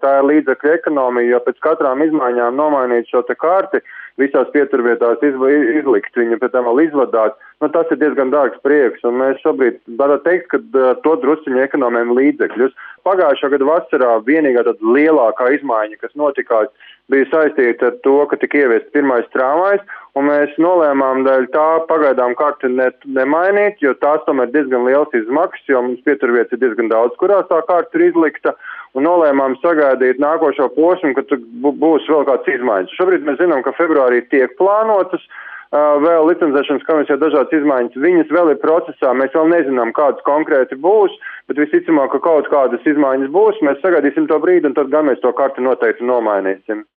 tā ir līdzekļu ekonomija, jo pēc katrām izmaiņām nomainīt šo te karti, visās pieturvietās izlikt viņu, pēc tam vēl izvadāt, tas ir diezgan dārgs prieks, un mēs šobrīd varētu teikt, ka to drusciņu ekonomējam līdzekļus. Pagājušā gada vasarā vienīgā tāda lielākā izmaiņa, kas notikās, bija saistīta ar to, ka tika ieviests pirmais tramvajs, un mēs nolēmām dēļ tā pagaidām karti nemainīt, jo tās tomēr diezgan liels izmaksas, jo mums pieturvietas ir diezgan daudz, kurās tā karta ir izlikta, un nolēmām sagaidīt nākošo posmu, kad būs vēl kāds izmaiņas. Šobrīd mēs zinām, ka februārī tiek plānotas vēl licencēšanas komisijā dažādas izmaiņas. Viņas vēl ir procesā, mēs vēl nezinām, kādas konkrēti būs, bet visticamāk, ka kaut kādas izmaiņas būs. Mēs sagaidīsim to brīdi, un tad gan mēs to karti noteikti nomainīsim.